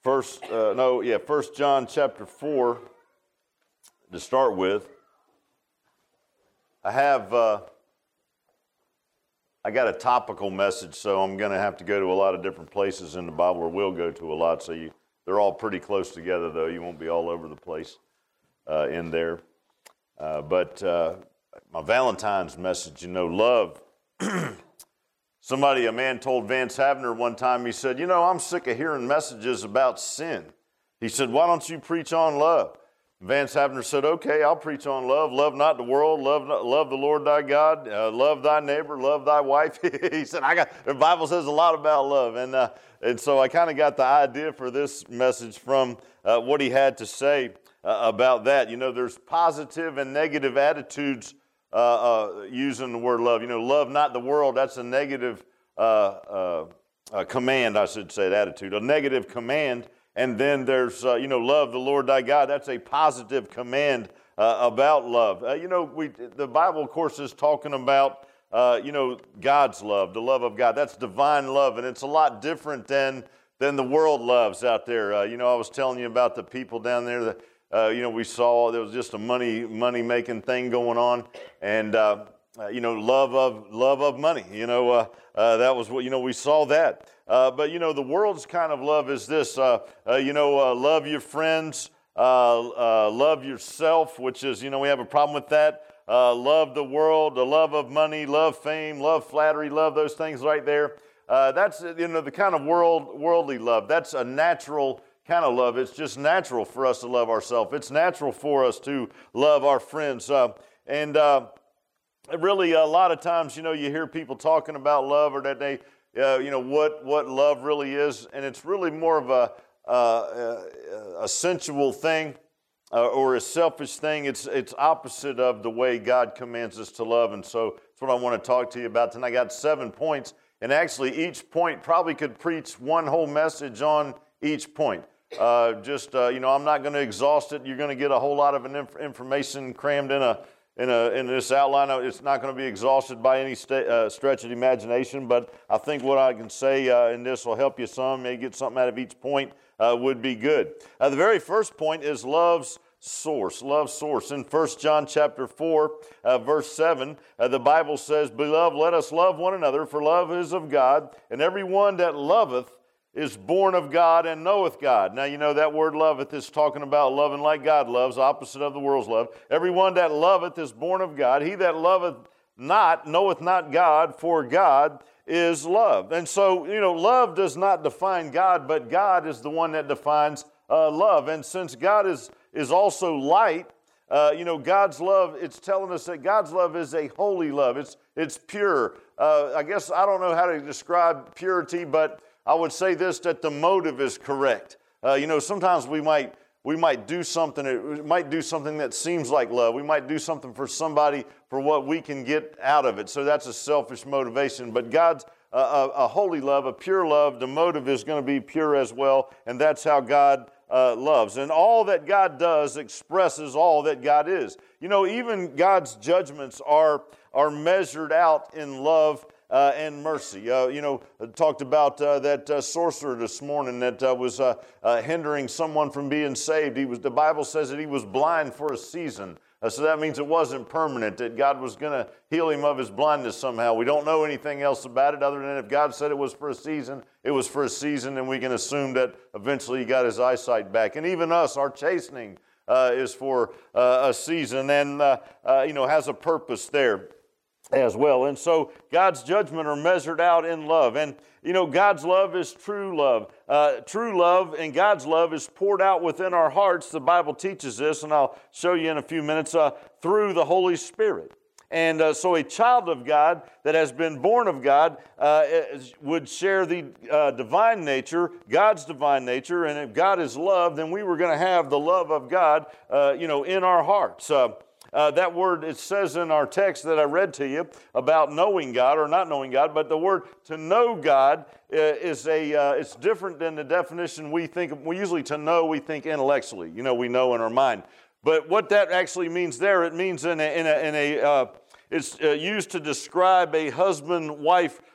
First John chapter 4 to start with. I got a topical message, so I'm going to have to go to a lot of different places in the Bible, or will go to a lot. So they're all pretty close together, though. You won't be all over the place in there. But my Valentine's message, love. A man told Vance Havner one time, he said, I'm sick of hearing messages about sin. He said, why don't you preach on love? Vance Havner said, okay, I'll preach on love. Love not the world, love the Lord thy God, love thy neighbor, love thy wife. He said, the Bible says a lot about love. And so I kind of got the idea for this message from what he had to say about that. There's positive and negative attitudes using the word love. Love not the world, that's a negative command, I should say, attitude, a negative command. And then there's, love the Lord thy God. That's a positive command about love. The Bible, of course, is talking about, God's love, the love of God. That's divine love, and it's a lot different than the world loves out there. I was telling you about the people down there that, we saw there was just a money-making thing going on, and, love of money. That was what, we saw that. But the world's kind of love is this, love your friends, love yourself, which is, we have a problem with that. Love the world, the love of money, love fame, love flattery, love those things right there. That's, the kind of worldly love. That's a natural kind of love. It's just natural for us to love ourselves. It's natural for us to love our friends. Really, a lot of times, you hear people talking about love, or that they, what love really is, and it's really more of a sensual thing or a selfish thing. It's opposite of the way God commands us to love, and so that's what I want to talk to you about tonight. I got 7 points, and actually each point probably could preach one whole message on each point. I'm not going to exhaust it. You're going to get a whole lot of information crammed in this outline. It's not going to be exhausted by any stretch of the imagination, but I think what I can say in this will help you some. Maybe get something out of each point would be good. The very first point is love's source. Love's source. In 1 John chapter 4, verse 7, the Bible says, "Beloved, let us love one another, for love is of God, and everyone that loveth is born of God and knoweth God." Now, that word loveth is talking about loving like God loves, opposite of the world's love. Everyone that loveth is born of God. He that loveth not knoweth not God, for God is love. And so, love does not define God, but God is the one that defines love. And since God is also light, God's love, it's telling us that God's love is a holy love. It's pure. I guess I don't know how to describe purity, but I would say this, that the motive is correct. Sometimes we might do something. It might do something that seems like love. We might do something for somebody for what we can get out of it. So that's a selfish motivation. But God's a holy love, a pure love. The motive is going to be pure as well, and that's how God loves. And all that God does expresses all that God is. Even God's judgments are measured out in love and mercy. Talked about that sorcerer this morning that was hindering someone from being saved. The Bible says that he was blind for a season. So that means it wasn't permanent, that God was going to heal him of his blindness somehow. We don't know anything else about it other than if God said it was for a season, it was for a season, and we can assume that eventually he got his eyesight back. And even us, our chastening is for a season and, has a purpose there as well. And so God's judgment are measured out in love. And, God's love is true love. True love and God's love is poured out within our hearts. The Bible teaches this, and I'll show you in a few minutes, through the Holy Spirit. And so a child of God that has been born of God would share the divine nature, God's divine nature. And if God is love, then we were going to have the love of God, in our hearts. That word, it says in our text that I read to you about knowing God or not knowing God, but the word to know God is it's different than the definition we think. We usually to know, we think intellectually. We know in our mind. But what that actually means there, it means it's used to describe a husband-wife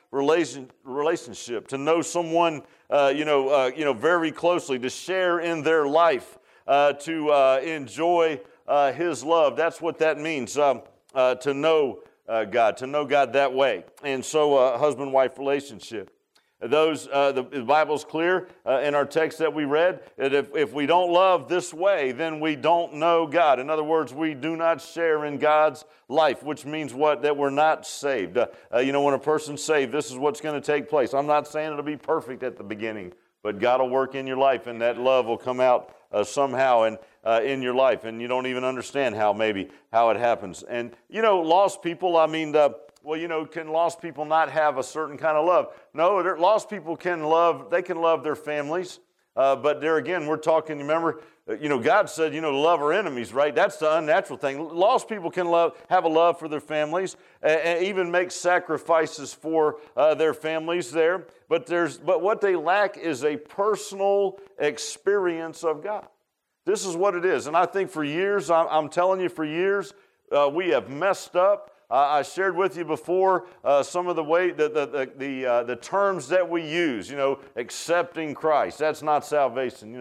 relationship, to know someone, very closely, to share in their life, to enjoy His love. That's what that means, to know God that way. And so, husband-wife relationship. The Bible's clear in our text that we read that if we don't love this way, then we don't know God. In other words, we do not share in God's life, which means what? That we're not saved. When a person's saved, this is what's going to take place. I'm not saying it'll be perfect at the beginning, but God will work in your life, and that love will come out somehow in your life, and you don't even understand how it happens. And lost people, can lost people not have a certain kind of love? No, lost people can love their families. But there again, we're talking, remember, God said, to love our enemies, right? That's the unnatural thing. Lost people can have a love for their families, and even make sacrifices for their families there. But what they lack is a personal experience of God. This is what it is. And I think for years, I'm telling you, for years, we have messed up. I shared with you before some of the way the terms that we use. Accepting Christ. That's not salvation.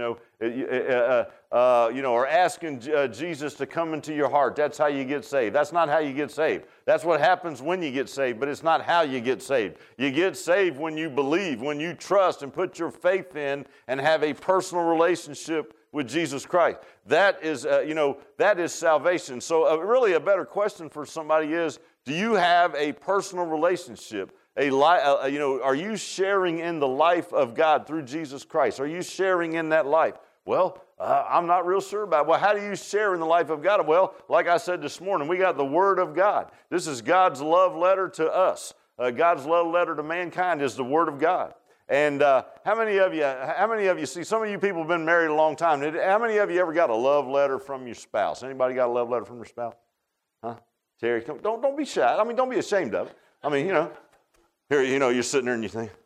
Or asking Jesus to come into your heart. That's how you get saved. That's not how you get saved. That's what happens when you get saved, but it's not how you get saved. You get saved when you believe, when you trust and put your faith in and have a personal relationship with Jesus Christ. That is salvation. So really a better question for somebody is, do you have a personal relationship? Are you sharing in the life of God through Jesus Christ? Are you sharing in that life? Well, I'm not real sure about it. Well, how do you share in the life of God? Well, like I said this morning, we got the Word of God. This is God's love letter to us. God's love letter to mankind is the Word of God. And how many of you see, some of you people have been married a long time. How many of you ever got a love letter from your spouse? Anybody got a love letter from your spouse? Huh? Terry, don't be shy. Don't be ashamed of it. Here, you're sitting there and you think,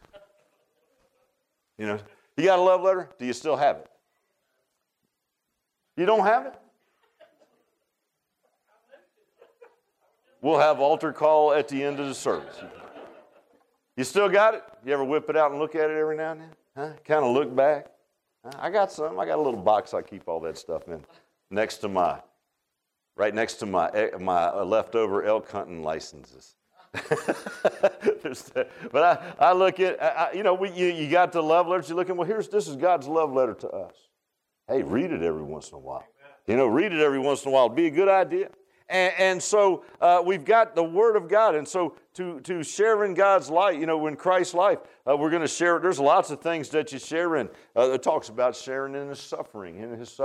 you got a love letter? Do you still have it? You don't have it? We'll have altar call at the end of the service. You still got it? You ever whip it out and look at it every now and then? Huh? Kind of look back? I got some. I got a little box I keep all that stuff in, right next to my leftover elk hunting licenses. But I look at, you got the love letters. You look at, this is God's love letter to us. Hey, read it every once in a while. Read it every once in a while. It'd be a good idea. And so we've got the Word of God. And so to share in God's light, in Christ's life, we're going to share. There's lots of things that you share in. It talks about sharing in His suffering,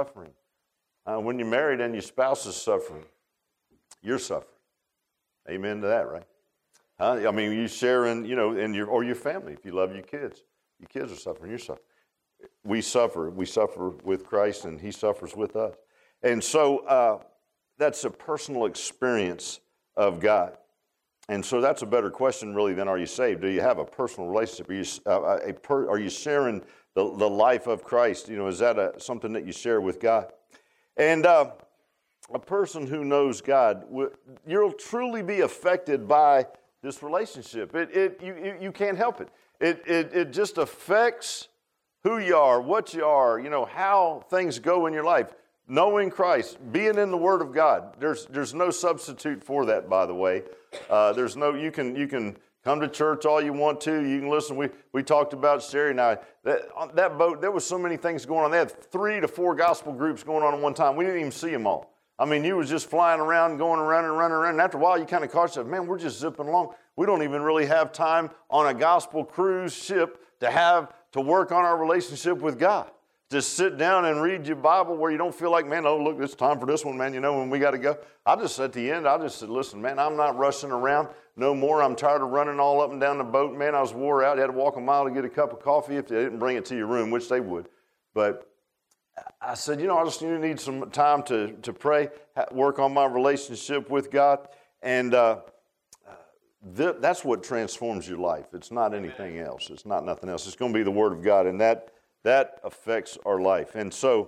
when you're married and your spouse is suffering, you're suffering. Amen to that, right? You share in, in your family. If you love your kids are suffering, you're suffering. We suffer with Christ, and He suffers with us. And so that's a personal experience of God. And so that's a better question, really, than are you saved? Do you have a personal relationship? Are you sharing the life of Christ? Is that something that you share with God? And a person who knows God, you'll truly be affected by this relationship. You can't help it. It just affects who you are, what you are, how things go in your life. Knowing Christ, being in the Word of God, there's no substitute for that, by the way. You can come to church all you want to. You can listen. We talked about Sherry and I. That boat, there was so many things going on. They had 3 to 4 gospel groups going on at one time. We didn't even see them all. You was just flying around, going around and running around. And after a while, you kind of caught yourself, man, we're just zipping along. We don't even really have time on a gospel cruise ship to work on our relationship with God. Just sit down and read your Bible where you don't feel like, man, oh, look, it's time for this one, man, when we got to go. At the end, I just said, listen, man, I'm not rushing around no more. I'm tired of running all up and down the boat, man. I was wore out. I had to walk a mile to get a cup of coffee if they didn't bring it to your room, which they would. But I said, I just need some time to pray, work on my relationship with God. And that's what transforms your life. It's not anything else. It's not nothing else. It's going to be the Word of God, and that affects our life. And so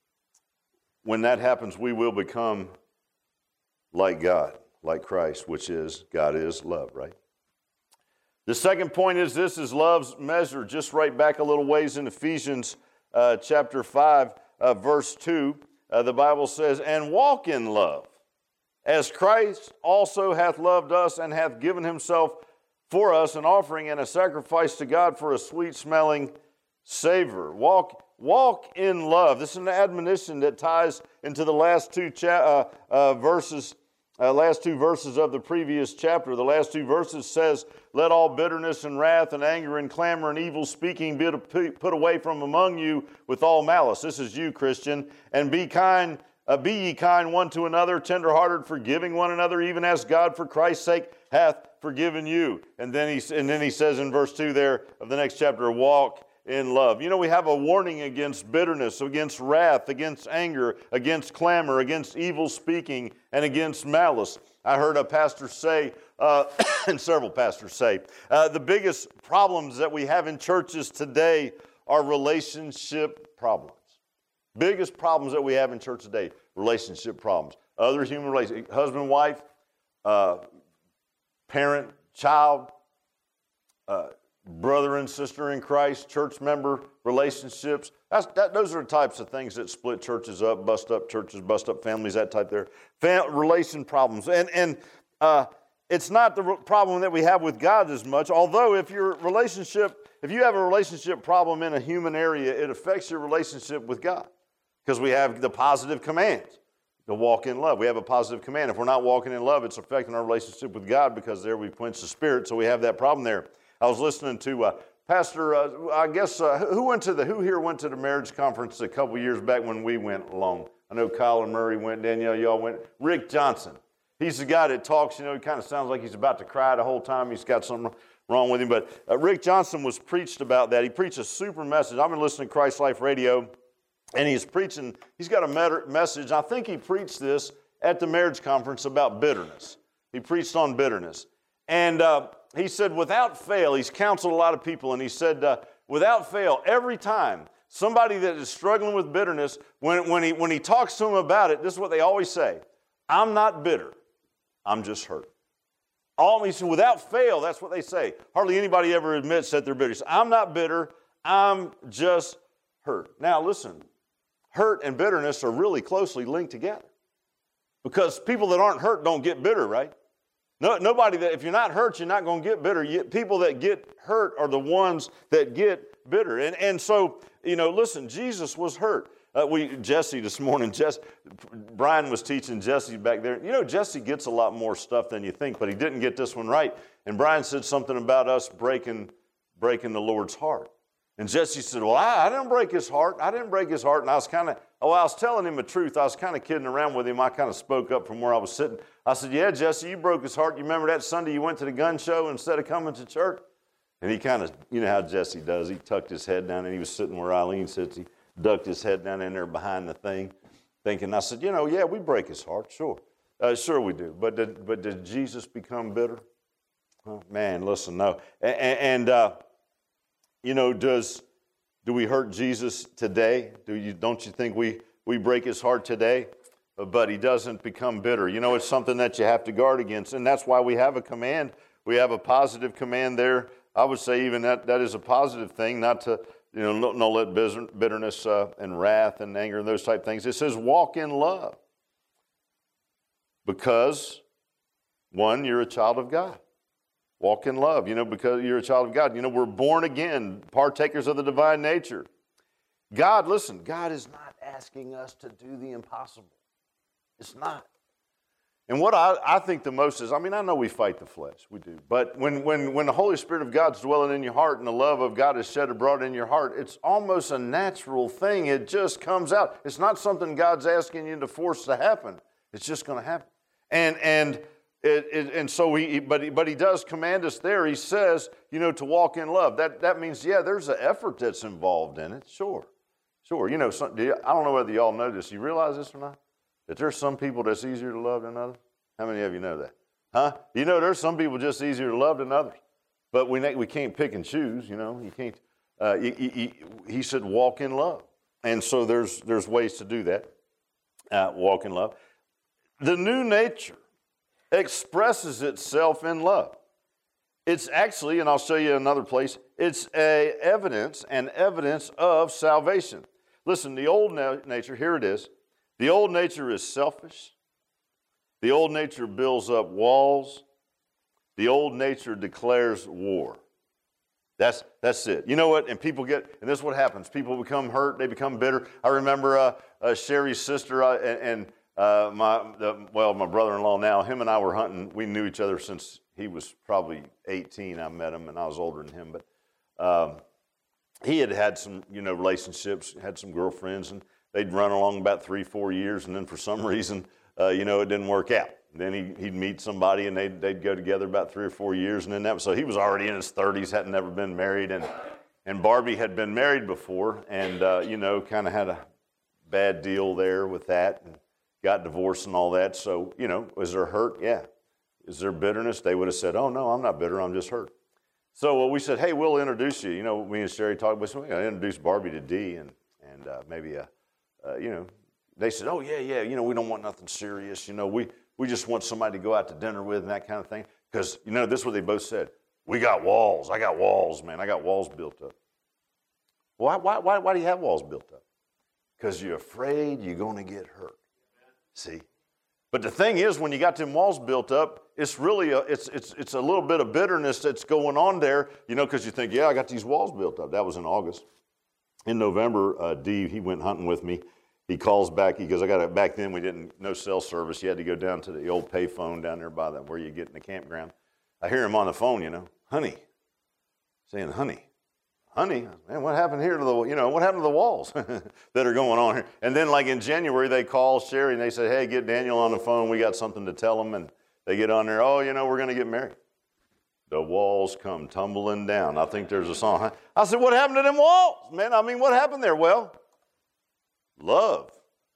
when that happens, we will become like God, like Christ, which is, God is love, right? The second point is this is love's measure. Just right back a little ways in Ephesians chapter 5, verse 2, the Bible says, and walk in love, as Christ also hath loved us and hath given himself for us an offering and a sacrifice to God for a sweet-smelling savor. Walk in love. This is an admonition that ties into the last two verses of the previous chapter. The last two verses says, let all bitterness and wrath and anger and clamor and evil speaking be put away from among you with all malice. This is you, Christian. And be ye kind one to another, tenderhearted, forgiving one another, even as God for Christ's sake hath forgiven you. And then he says in verse 2 there of the next chapter, walk in love. You know, we have a warning against bitterness, against wrath, against anger, against clamor, against evil speaking, and against malice. I heard a pastor say, and several pastors say, the biggest problems that we have in churches today are relationship problems. Biggest problems that we have in church today, relationship problems. Other human relations, husband, wife, parent, child, brother and sister in Christ, church member relationships. Those are the types of things that split churches up, bust up churches, bust up families, that type there. Relation problems. And it's not the problem that we have with God as much, although if you have a relationship problem in a human area, it affects your relationship with God. Because we have the positive commands to walk in love. We have a positive command. If we're not walking in love, it's affecting our relationship with God because there we quench the Spirit, so we have that problem there. I was listening to Pastor, who here went to the marriage conference a couple years back when we went along? I know Kyle and Murray went, Danielle, y'all went. Rick Johnson. He's the guy that talks, he kind of sounds like he's about to cry the whole time. He's got something wrong with him. But Rick Johnson was preached about that. He preached a super message. I've been listening to Christ Life Radio, and he's got a message. I think he preached this at the marriage conference about bitterness. He preached on bitterness. And he said, without fail, he's counseled a lot of people, and he said, without fail, every time somebody that is struggling with bitterness, when he talks to them about it, this is what they always say, I'm not bitter, I'm just hurt. He said, without fail, that's what they say. Hardly anybody ever admits that they're bitter. Says, I'm not bitter, I'm just hurt. Now listen, hurt and bitterness are really closely linked together. Because people that aren't hurt don't get bitter, right? Nobody that, if you're not hurt, you're not going to get bitter. People that get hurt are the ones that get bitter. And so, listen, Jesus was hurt. Jesse this morning, Brian was teaching Jesse back there. Jesse gets a lot more stuff than you think, but he didn't get this one right. And Brian said something about us breaking the Lord's heart. And Jesse said, well, I didn't break his heart. I didn't break his heart. And I was telling him the truth. I was kind of kidding around with him. I kind of spoke up from where I was sitting. I said, yeah, Jesse, you broke his heart. You remember that Sunday you went to the gun show instead of coming to church? And he kind of, how Jesse does. He tucked his head down, and he was sitting where Eileen sits. He ducked his head down in there behind the thing, thinking. I said, yeah, we break his heart, sure. Sure we do. But did Jesus become bitter? Oh, man, listen, no. Do we hurt Jesus today? Don't you think we break his heart today? But he doesn't become bitter. It's something that you have to guard against, and that's why we have a command. We have a positive command there. I would say even that is a positive thing, not to, not let bitterness and wrath and anger and those type things. It says walk in love. Because, one, you're a child of God. Walk in love, because you're a child of God. We're born again, partakers of the divine nature. God is not asking us to do the impossible. It's not. And what I think the most is, I know we fight the flesh, we do. But when the Holy Spirit of God's dwelling in your heart and the love of God is shed abroad in your heart, it's almost a natural thing. It just comes out. It's not something God's asking you to force to happen. It's just going to happen. But he does command us there. He says, to walk in love. That means, there's an effort that's involved in it. Sure. I don't know whether y'all know this. You realize this or not? That there's some people that's easier to love than others? How many of you know that? Huh? There's some people just easier to love than others. But we can't pick and choose, You can't. He said walk in love. And so there's ways to do that. Walk in love. The new nature expresses itself in love. It's actually, and I'll show you another place, it's an evidence of salvation. Listen, the old nature, here it is. The old nature is selfish. The old nature builds up walls. The old nature declares war. That's it. You know what? And this is what happens. People become hurt. They become bitter. I remember Sherry's sister my brother-in-law now, him and I were hunting. We knew each other since he was probably 18. I met him, and I was older than him. But he had some, relationships, had some girlfriends, and they'd run along about 3-4 years, and then for some reason, it didn't work out. Then he'd meet somebody, and they'd go together about 3 or 4 years, and then so he was already in his 30s, hadn't never been married, and Barbie had been married before, and kind of had a bad deal there with that, and got divorced and all that. So was there hurt? Yeah. Is there bitterness? They would have said, "Oh no, I'm not bitter. I'm just hurt." So we said, "Hey, we'll introduce you." Me and Sherry talked. We said, "We're going to introduce Barbie to Dee, and maybe They said, "Oh yeah. We don't want nothing serious. We just want somebody to go out to dinner with and that kind of thing." Because, this is what they both said. "We got walls. I got walls, man. I got walls built up." Why do you have walls built up? Because you're afraid you're going to get hurt. See? But the thing is, when you got them walls built up, it's really it's a little bit of bitterness that's going on there, because you think, yeah, I got these walls built up. That was in August. In November, Dee, he went hunting with me. He calls back. He goes, back then we no cell service. You had to go down to the old pay phone down there by where you get in the campground. I hear him on the phone, "Honey," saying, "Honey, man, what happened here to what happened to the walls that are going on here?" And then like in January, they call Sherry and they say, "Hey, get Daniel on the phone. We got something to tell him." And they get on there, "Oh, we're going to get married." The walls come tumbling down. I think there's a song. I said, "What happened to them walls, man? What happened there?" Well, love.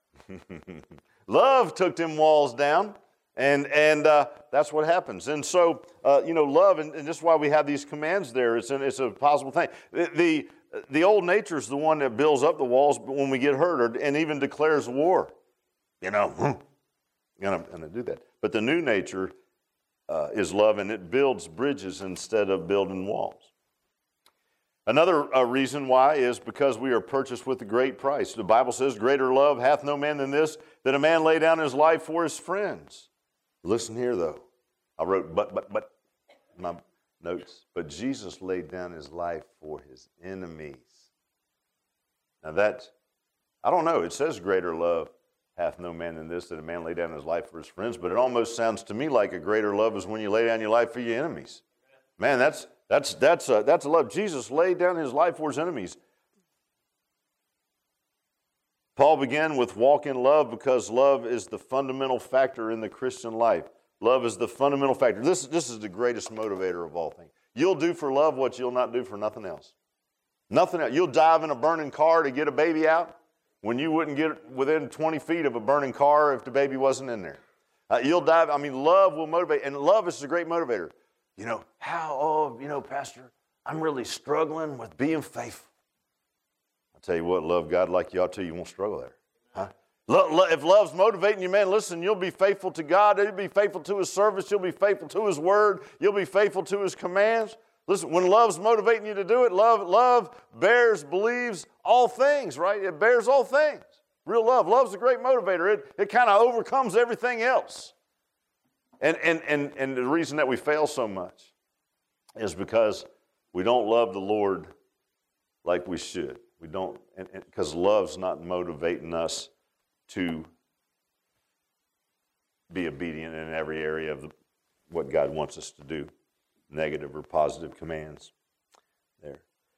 Love took them walls down. And that's what happens. And so, love, and this is why we have these commands there. It's a possible thing. The old nature is the one that builds up the walls when we get hurt, and even declares war. Gonna do that. But the new nature is love, and it builds bridges instead of building walls. Another reason why is because we are purchased with a great price. The Bible says, "Greater love hath no man than this, that a man lay down his life for his friends." Listen here, though. I wrote, but, in my notes. But Jesus laid down his life for his enemies. Now I don't know. It says greater love hath no man than this, that a man lay down his life for his friends. But it almost sounds to me like a greater love is when you lay down your life for your enemies. Man, that's a love. Jesus laid down his life for his enemies. Paul began with walk in love because love is the fundamental factor in the Christian life. Love is the fundamental factor. This is the greatest motivator of all things. You'll do for love what you'll not do for nothing else. Nothing else. You'll dive in a burning car to get a baby out when you wouldn't get within 20 feet of a burning car if the baby wasn't in there. You'll dive. Love will motivate, and love is a great motivator. Pastor, I'm really struggling with being faithful. Tell you what, love God like you ought to, you won't struggle there. Huh? If love's motivating you, man, listen, you'll be faithful to God. You'll be faithful to his service. You'll be faithful to his word. You'll be faithful to his commands. Listen, when love's motivating you to do it, love bears, believes all things, right? It bears all things. Real love. Love's a great motivator. It kind of overcomes everything else. And the reason that we fail so much is because we don't love the Lord like we should. We don't, because love's not motivating us to be obedient in every area of what God wants us to do, negative or positive commands there.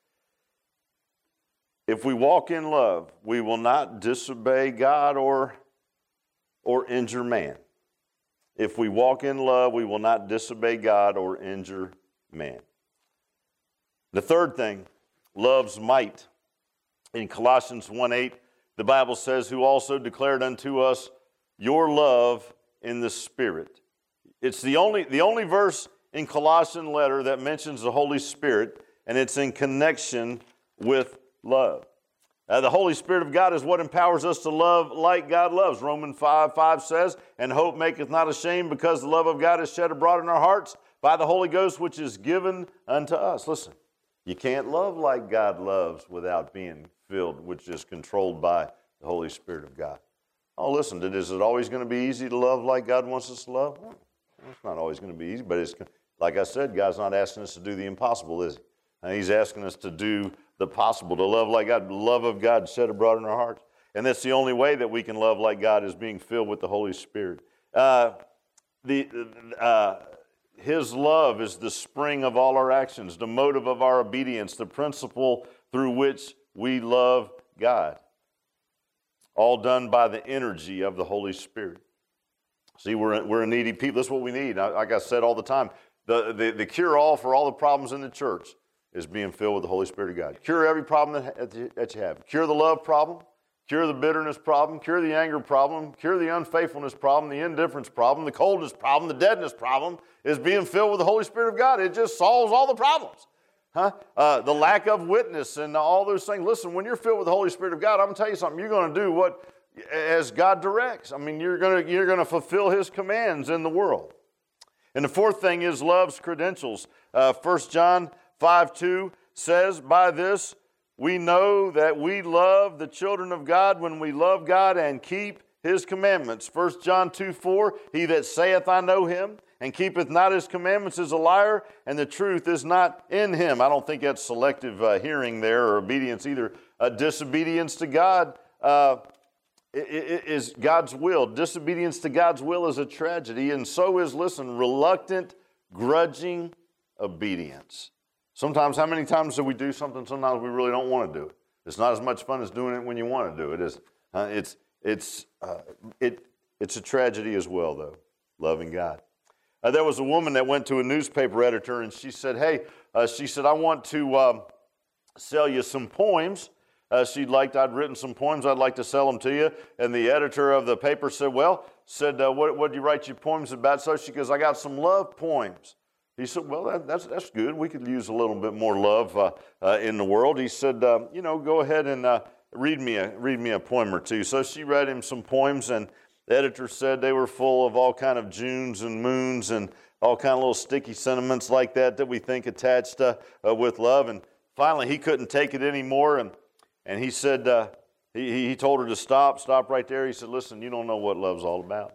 If we walk in love, we will not disobey God or injure man. If we walk in love, we will not disobey God or injure man. The third thing, love's might. In Colossians 1:8, the Bible says, "Who also declared unto us your love in the Spirit." It's the only verse in Colossian letter that mentions the Holy Spirit, and it's in connection with love. The Holy Spirit of God is what empowers us to love like God loves. Romans 5:5 says, "And hope maketh not ashamed, because the love of God is shed abroad in our hearts by the Holy Ghost which is given unto us. Listen, you can't love like God loves without being filled, which is controlled by the Holy Spirit of God. Oh, listen, is it always going to be easy to love like God wants us to love? Well, it's not always going to be easy, but it's, like I said, God's not asking us to do the impossible, is he? And he's asking us to do the possible, to love like God, the love of God shed abroad in our hearts. And that's the only way that we can love like God, is being filled with the Holy Spirit. His love is the spring of all our actions, the motive of our obedience, the principle through which we love God. All done by the energy of the Holy Spirit. See, we're a needy people. That's what we need. Like I said all the time, the cure-all for all the problems in the church is being filled with the Holy Spirit of God. Cure every problem that you have. Cure the love problem. Cure the bitterness problem. Cure the anger problem. Cure the unfaithfulness problem, the indifference problem, the coldness problem, the deadness problem is being filled with the Holy Spirit of God. It just solves all the problems. The lack of witness and all those things. Listen, when you're filled with the Holy Spirit of God, I'm going to tell you something. You're going to do what as God directs. I mean, you're going to fulfill His commands in the world. And the fourth thing is love's credentials. 1 John 5:2 says, by this we know that we love the children of God when we love God and keep His commandments. 1 John 2:4, he that saith, I know Him, and keepeth not His commandments is a liar, and the truth is not in him. I don't think that's selective hearing there or obedience either. Disobedience to God is God's will. Disobedience to God's will is a tragedy, and so is, listen, reluctant, grudging obedience. Sometimes, how many times do we do something sometimes we really don't want to do it? It's not as much fun as doing it when you want to do it, is it? It's a tragedy as well, though, loving God. There was a woman that went to a newspaper editor, and she said, hey, I want to sell you some poems. I'd written some poems, I'd like to sell them to you. And the editor of the paper said, what did you write your poems about? So she goes, I got some love poems. He said, well, that's good. We could use a little bit more love in the world. He said, go ahead and read me a poem or two. So she read him some poems, and the editor said they were full of all kind of Junes and moons and all kind of little sticky sentiments like that we think attached with love. And finally, he couldn't take it anymore, and he said, he told her to stop right there. He said, listen, you don't know what love's all about.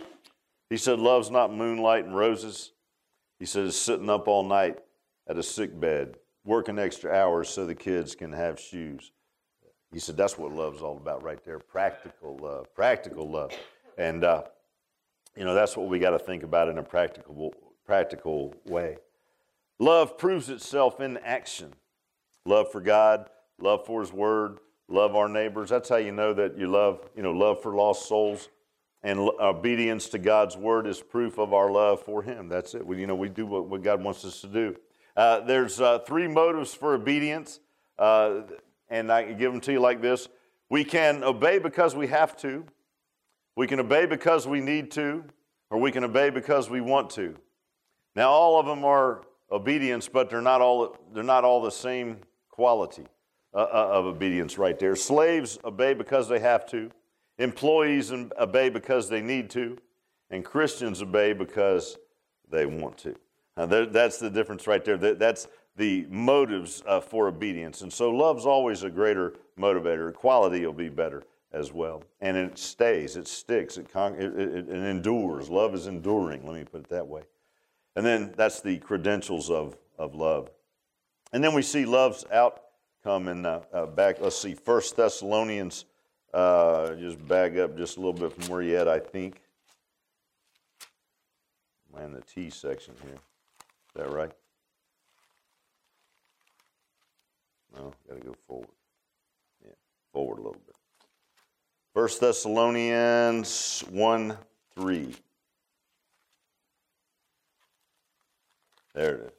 He said, love's not moonlight and roses. He said, it's sitting up all night at a sick bed, working extra hours so the kids can have shoes. He said, that's what love's all about right there, practical love. And, that's what we got to think about in a practical way. Love proves itself in action. Love for God, love for His Word, love our neighbors. That's how you know that you love for lost souls. And obedience to God's Word is proof of our love for Him. That's it. We do what God wants us to do. There's three motives for obedience, and I can give them to you like this. We can obey because we have to. We can obey because we need to, or we can obey because we want to. Now, all of them are obedience, but they're not all the same quality of obedience right there. Slaves obey because they have to. Employees obey because they need to, and Christians obey because they want to. That's the difference right there. That's the motives for obedience. And so love's always a greater motivator. Quality will be better as well. And it stays, it sticks, it endures. Love is enduring, let me put it that way. And then that's the credentials of love. And then we see love's outcome in back, let's see, 1 Thessalonians. Just back up just a little bit from where you at, I think. I'm in the T section here. Is that right? No, got to go forward. Yeah, forward a little bit. 1 Thessalonians 1:3. There it is.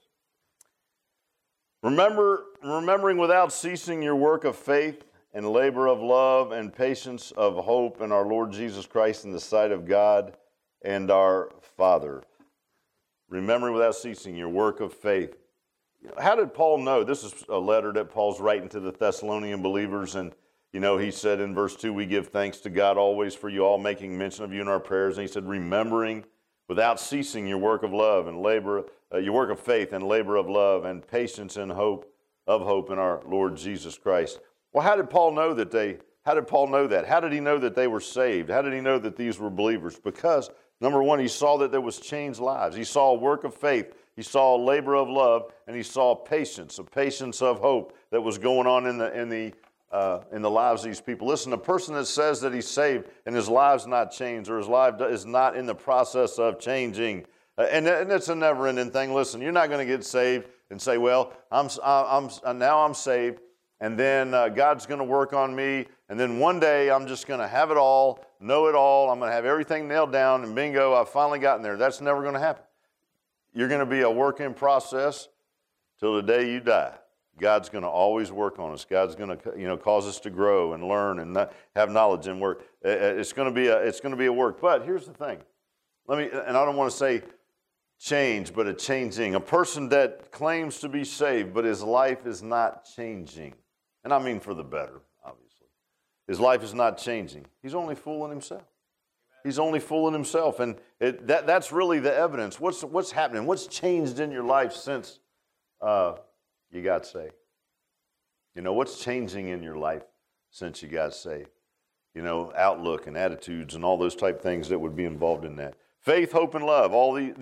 Remembering without ceasing your work of faith and labor of love and patience of hope in our Lord Jesus Christ in the sight of God and our Father. Remembering without ceasing your work of faith. How did Paul know? This is a letter that Paul's writing to the Thessalonian believers, and he said in verse 2, we give thanks to God always for you all, making mention of you in our prayers. And he said, remembering without ceasing your work of love and labor, your work of faith and labor of love and patience and hope in our Lord Jesus Christ. Well, how did Paul know that? How did he know that they were saved? How did he know that these were believers? Because, number one, he saw that there was changed lives. He saw a work of faith. He saw a labor of love, and he saw patience, a patience of hope that was going on in the lives of these people. Listen, a person that says that he's saved and his life's not changed, or his life is not in the process of changing, and it's a never-ending thing. Listen, you're not going to get saved and say, "Well, now I'm saved, and then God's going to work on me, and then one day I'm just going to have it all, know it all. I'm going to have everything nailed down, and bingo, I've finally gotten there." That's never going to happen. You're going to be a work in process till the day you die. God's going to always work on us. God's going to, cause us to grow and learn and have knowledge and work. It's going to be a work. But here's the thing. And I don't want to say change, but a changing. A person that claims to be saved, but his life is not changing. And I mean for the better, obviously. His life is not changing. He's only fooling himself. He's only fooling himself. And that's really the evidence. What's happening? What's changed in your life since you got saved? What's changing in your life since you got saved? Outlook and attitudes and all those type things that would be involved in that. Faith, hope, and love.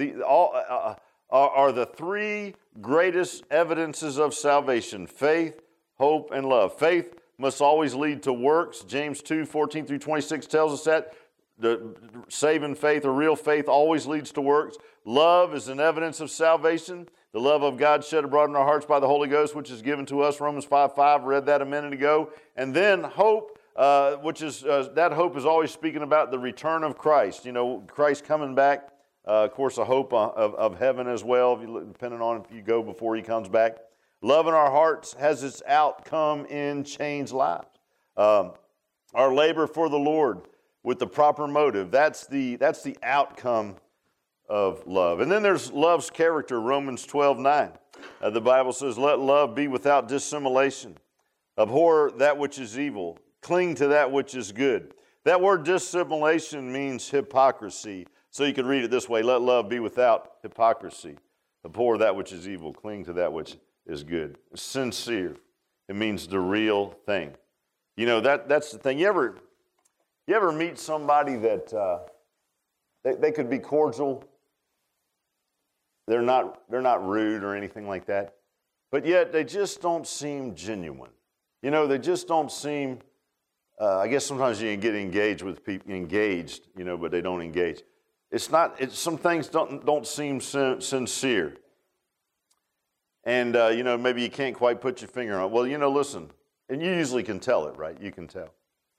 Are the three greatest evidences of salvation. Faith, hope, and love. Faith must always lead to works. James 2:14-26 tells us that. The saving faith or real faith always leads to works. Love is an evidence of salvation. The love of God shed abroad in our hearts by the Holy Ghost, which is given to us. Romans 5:5, read that a minute ago. And then hope, which is that hope is always speaking about the return of Christ. Christ coming back. Of course, a hope of heaven as well, depending on if you go before he comes back. Love in our hearts has its outcome in changed lives. Our labor for the Lord with the proper motive. That's the outcome of love. And then there's love's character, Romans 12:9. The Bible says, "Let love be without dissimulation. Abhor that which is evil. Cling to that which is good." That word dissimulation means hypocrisy. So you could read it this way: let love be without hypocrisy. Abhor that which is evil. Cling to that which is good. Sincere. It means the real thing. That's the thing. You ever meet somebody that they could be cordial? They're not rude or anything like that, but yet they just don't seem genuine. They just don't seem. I guess sometimes you can get engaged with people, but they don't engage. Some things don't seem sincere, and maybe you can't quite put your finger on it. Well, listen, and you usually can tell it, right? You can tell.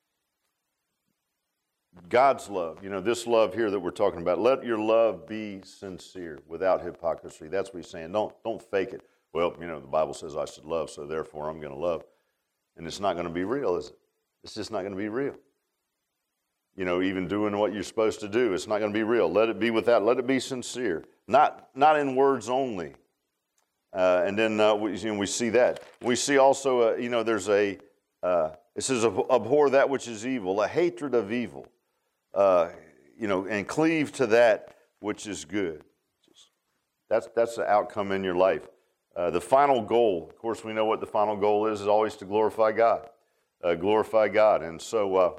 God's love, this love here that we're talking about, let your love be sincere without hypocrisy. That's what he's saying. Don't fake it. Well, the Bible says I should love, so therefore I'm going to love. And it's not going to be real, is it? It's just not going to be real. Even doing what you're supposed to do, it's not going to be real. Let it be sincere. Not in words only. And then we see that. We see also, there's it says, abhor that which is evil, a hatred of evil. And cleave to that which is good. That's the outcome in your life. The final goal, of course, we know what the final goal is always to glorify God. Glorify God. And so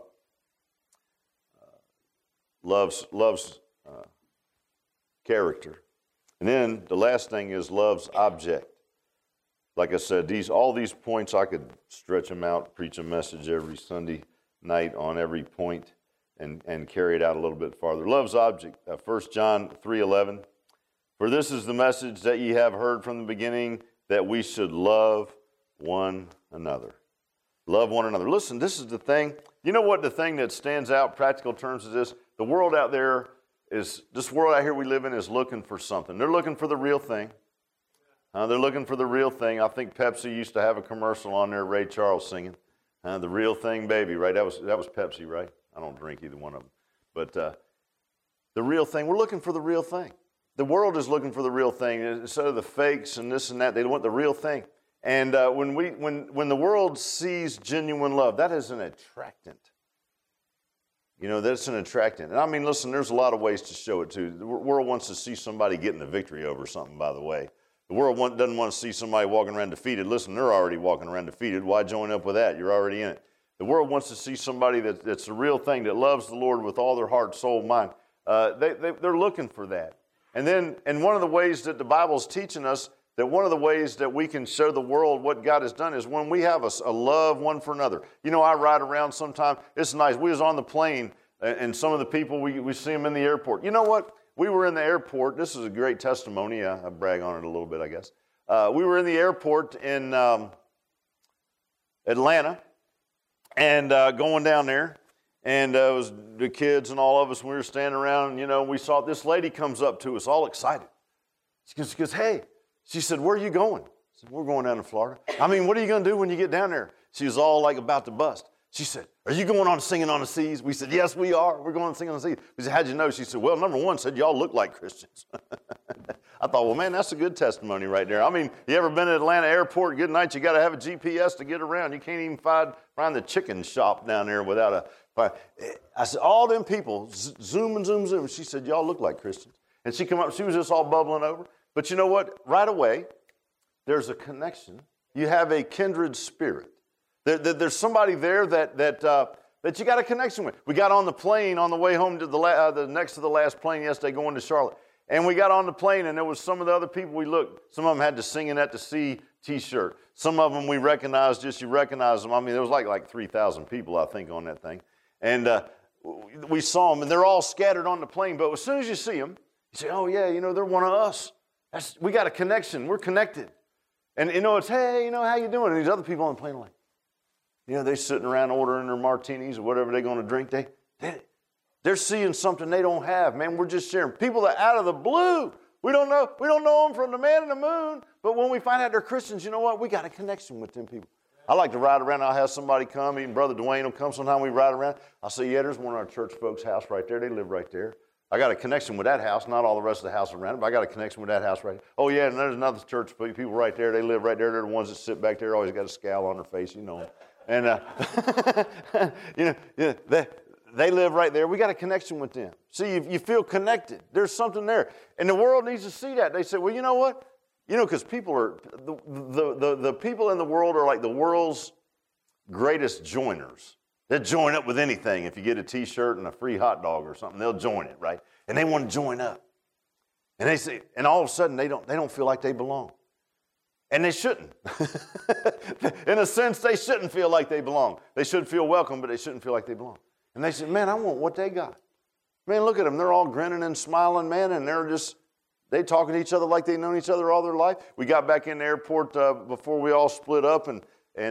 love's character. And then the last thing is love's object. Like I said, all these points, I could stretch them out, preach a message every Sunday night on every point and carry it out a little bit farther. Love's object, 1 John 3:11. "For this is the message that ye have heard from the beginning, that we should love one another." Love one another. Listen, this is the thing. You know what the thing that stands out, practical terms, is this? The world out there this world out here we live in is looking for something. They're looking for the real thing. They're looking for the real thing. I think Pepsi used to have a commercial on there, Ray Charles singing, "The real thing, baby," right? That was Pepsi, right? I don't drink either one of them. But the real thing, we're looking for the real thing. The world is looking for the real thing. Instead of the fakes and this and that, they want the real thing. And when the world sees genuine love, that is an attractant. That's an attractant. And I mean, listen, there's a lot of ways to show it too. The world wants to see somebody getting a victory over something, by the way. The world doesn't want to see somebody walking around defeated. Listen, they're already walking around defeated. Why join up with that? You're already in it. The world wants to see somebody that's the real thing, that loves the Lord with all their heart, soul, mind. They're looking for that. And one of the ways that the Bible's teaching us, that one of the ways that we can show the world what God has done is when we have a love one for another. I ride around sometime. It's nice. We was on the plane, and some of the people, we see them in the airport. You know what? We were in the airport. This is a great testimony. I brag on it a little bit, I guess. We were in the airport in Atlanta and going down there. And it was the kids and all of us, we were standing around, and, we saw this lady comes up to us all excited. She goes, hey. She said, where are you going? I said, we're going down to Florida. I mean, what are you going to do when you get down there? She was all like about to bust. She said, are you going on Singing on the Seas? We said, yes, we are. We're going to Singing on the Seas. We said, how'd you know? She said, well, number one, said y'all look like Christians. I thought, well, man, that's a good testimony right there. I mean, you ever been at Atlanta Airport? Good night, you got to have a GPS to get around. You can't even find the chicken shop down there without a... I said, all them people, zoom and zoom, zoom. She said, y'all look like Christians. And she come up, she was just all bubbling over. But you know what? Right away, there's a connection. You have a kindred spirit. There's somebody there that you got a connection with. We got on the plane on the way home to the next to the last plane yesterday going to Charlotte. And we got on the plane, and there was some of the other people we looked. Some of them had the Singing at the Sea T-shirt. Some of them we recognized, you recognize them. I mean, there was like 3,000 people, I think, on that thing. And we saw them, and they're all scattered on the plane. But as soon as you see them, you say, oh, yeah, they're one of us. We got a connection. We're connected. And, it's, hey, how you doing? And these other people on the plane are like, they're sitting around ordering their martinis or whatever they're going to drink. They're seeing something they don't have, man. We're just sharing. People that out of the blue, we don't know them from the man in the moon. But when we find out they're Christians, you know what? We got a connection with them people. I like to ride around. I'll have somebody come. Even Brother Dwayne will come sometime. We ride around. I'll say, yeah, there's one of our church folks' house right there. They live right there. I got a connection with that house, not all the rest of the house around it, but I got a connection with that house right there. Oh, yeah, and there's another church people right there. They live right there. They're the ones that sit back there, always got a scowl on their face, And, they live right there. We got a connection with them. See, you feel connected. There's something there. And the world needs to see that. They say, well, you know what? Because people are, the people in the world are like the world's greatest joiners. They'll join up with anything. If you get a T-shirt and a free hot dog or something, they'll join it, right? And they want to join up. And they say, and all of a sudden they don't feel like they belong. And they shouldn't. In a sense, they shouldn't feel like they belong. They should feel welcome, but they shouldn't feel like they belong. And they say, man, I want what they got. Man, look at them. They're all grinning and smiling, man, and they talking to each other like they've known each other all their life. We got back in the airport before we all split up, and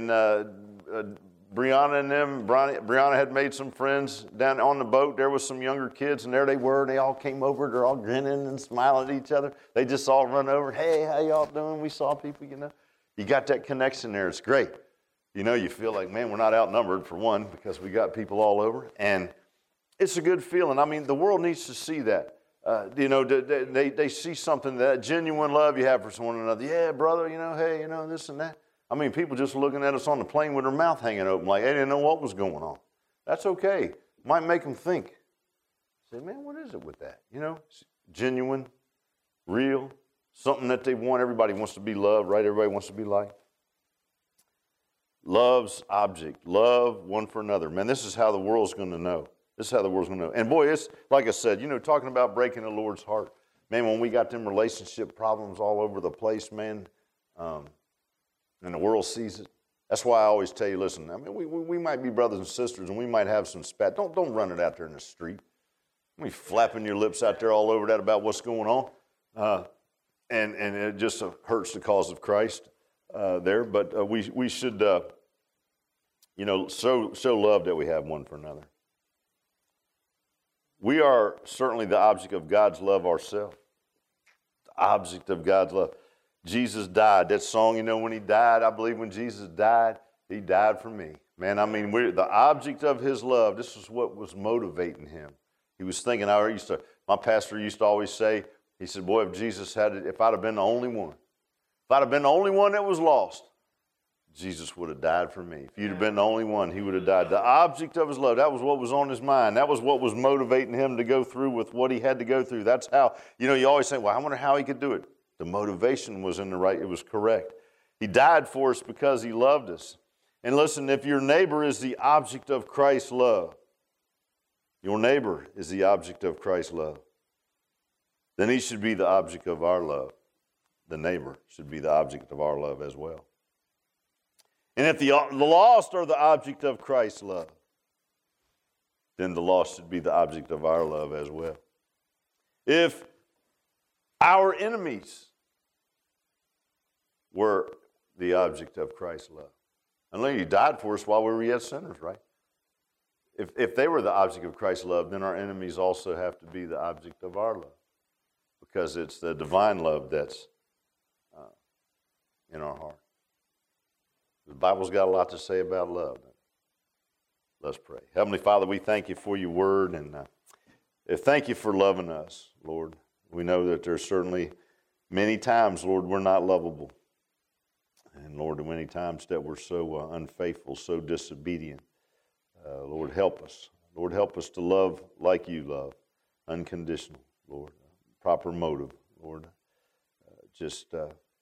Brianna and them, Brianna had made some friends down on the boat. There was some younger kids, and there they were. They all came over. They're all grinning and smiling at each other. They just all run over. Hey, how y'all doing? We saw people, You got that connection there. It's great. You feel like, man, we're not outnumbered, for one, because we got people all over. And it's a good feeling. I mean, the world needs to see that. They see something, that genuine love you have for one another. Yeah, brother, hey, this and that. I mean, people just looking at us on the plane with their mouth hanging open like they didn't know what was going on. That's okay. Might make them think. Say, man, what is it with that? Genuine, real, something that they want. Everybody wants to be loved, right? Everybody wants to be liked. Love's object. Love one for another. Man, this is how the world's going to know. This is how the world's going to know. And boy, it's, like I said, talking about breaking the Lord's heart. Man, when we got them relationship problems all over the place, man, and the world sees it. That's why I always tell you, listen, I mean, we might be brothers and sisters, and we might have some spat. Don't run it out there in the street. Don't be flapping your lips out there all over that about what's going on. And it just hurts the cause of Christ there. But we should, show love that we have one for another. We are certainly the object of God's love ourselves. The object of God's love. Jesus died. That song, when he died, I believe when Jesus died, he died for me. Man, I mean, we're the object of his love. This is what was motivating him. He was thinking, my pastor used to always say, he said, boy, if Jesus had it, if I'd have been the only one that was lost, Jesus would have died for me. If you'd have been the only one, he would have died. The object of his love, that was what was on his mind. That was what was motivating him to go through with what he had to go through. That's how, you always say, well, I wonder how he could do it. The motivation was it was correct. He died for us because he loved us. And listen, if your neighbor is the object of Christ's love, your neighbor is the object of Christ's love, then he should be the object of our love. The neighbor should be the object of our love as well. And if the lost are the object of Christ's love, then the lost should be the object of our love as well. If our enemies were the object of Christ's love, and he died for us while we were yet sinners, right? If they were the object of Christ's love, then our enemies also have to be the object of our love, because it's the divine love that's in our heart. The Bible's got a lot to say about love. Let's pray. Heavenly Father, we thank you for your word, and thank you for loving us, Lord. We know that there's certainly many times, Lord, we're not lovable. And Lord, many times that we're so unfaithful, so disobedient. Lord, help us. Lord, help us to love like you love, unconditional, Lord, proper motive, Lord. Just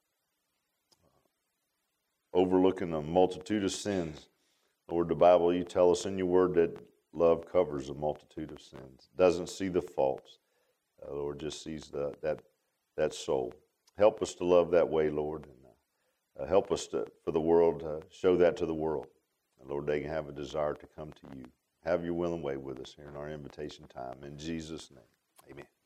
overlooking a multitude of sins. Lord, the Bible, you tell us in your word that love covers a multitude of sins. Doesn't see the faults. Lord, just sees that soul. Help us to love that way, Lord. And help us for the world, show that to the world. And Lord, they can have a desire to come to you. Have your will and way with us here in our invitation time. In Jesus' name, amen.